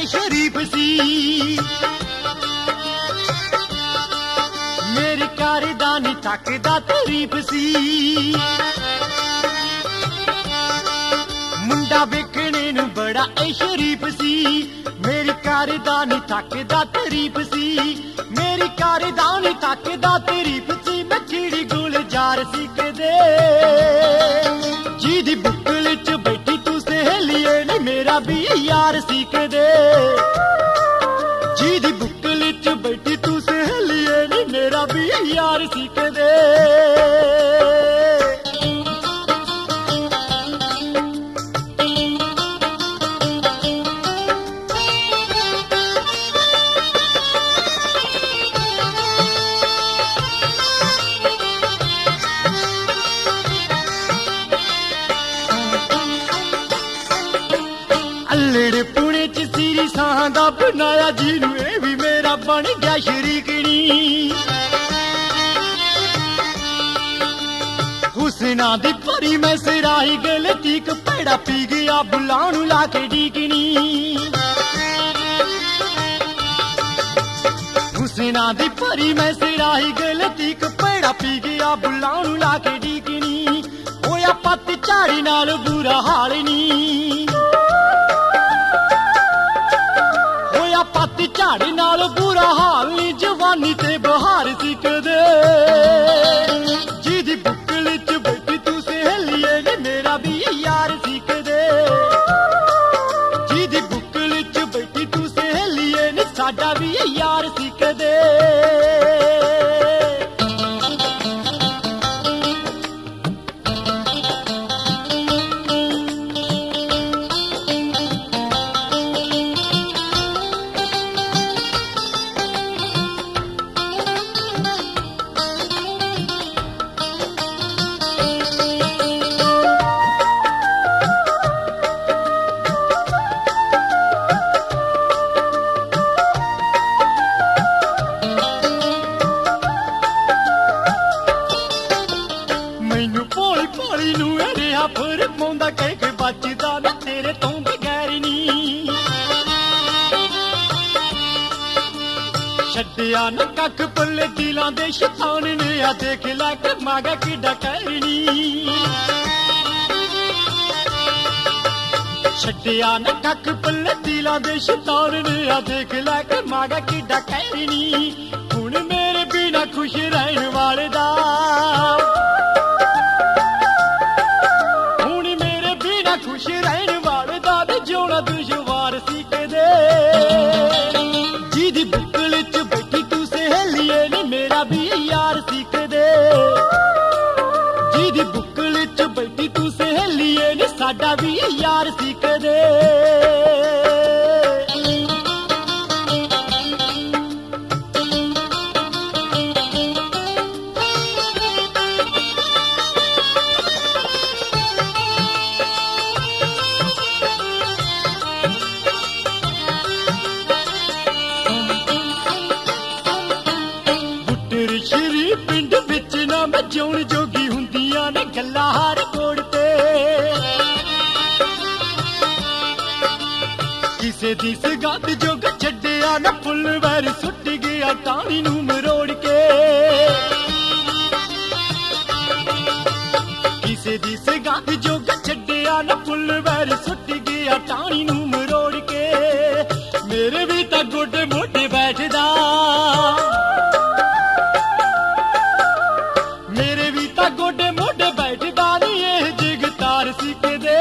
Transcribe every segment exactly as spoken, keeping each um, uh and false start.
शरीफ सी मेरी कारदा नी थकदा तारीफ सी मुंडा वेखणे नूं बड़ा ए शरीफ सी मेरी कारदा नी थकदा तारीफ सी मेरी कारदा नी थकदा तारीफ सी मैं चिड़ी गुलजार सी कदे जी दी बुकल च बैठी तू सहेलिए नी मेरा भी यार सी कदे जी दी बुकल च बैठी तू सहेलिए नी मेरा भी यार सी कदे अल्लड़ पुणे च सीरी सां दा बनाया जीनू ए भी मेरा बन गया शरीकनी हुसना दी परी मैं सिराही गलती क पैड़ा पी गया बुलाणू लाके डीकनी हुसना दी परी मैं सिराही गलती क पैड़ा पी गया बुलाणू लाके डीकनी होया पत झाड़ी नाल बुरा हाल नी पत झाड़ी नाल बुरा हाल नी जवानी ते बहार सी कदे जी दी बुकल च बैठी तू सहेलिए नी मेरा भी यार सी कदे जी दी बुकल च बैठी तू सहेलिए नी साडा भी यार सी कदे फुर पौंदा कह के बचदा ना तेरे तो बगैर नी छड्डिया न कख पल्ले दिलां दे शैतान ने आ देख लै के मागा किड्डा कहरनी छड्डिया न कख पल्ले दिलां दे शैतान ने आ देख लै के मागा किड्डा कहरनी हुण मेरे बिना खुश रहण वाले दा खुश रहने वाले दा जोड़ा दुश्वार सी कदे जी दी बुकल च बैठी तू सहेलिए नी मेरा भी यार सी कदे जी दी बुकल च बैठी तू सहेलिए नी साडा भी यार सी कदे पिंड विच ना मैं जौन जोगी हुंदियां ने गल्लां हर कोड़ ते किसे दी सगंध जोग छड्डिया ना फुल वैर सुट गया टाणी नूं मरोड़ के किसे दी सगंध जोग छड्डिया ना फुल वैर सुट गया टाणी नूं मरोड़ के मेरे भी तां गोडे मोढे बैठदा गोडे मोढे बैठदा नी एह जगतार सी कदे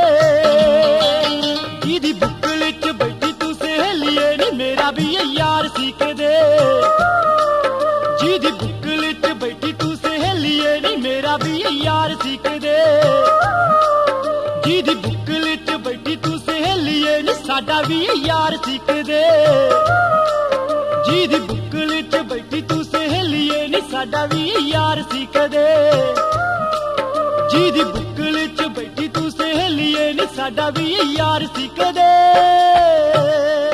जी दी बुकल च बैठी तू सहेलिए नी मेरा भी यार सी कदे जी दी बुकल च बैठी तू सहेलिए नी मेरा भी यार सी कदे जी दी बुकल च बैठी तू सहेलिए नी साडा भी यार सी कदे जी दी बुकल च बैठी तू सहेलिए नी साडा भी यार सी कदे जी दी बुकल च बैठी तू सहेलिए नी साडा भी यार सी कदे।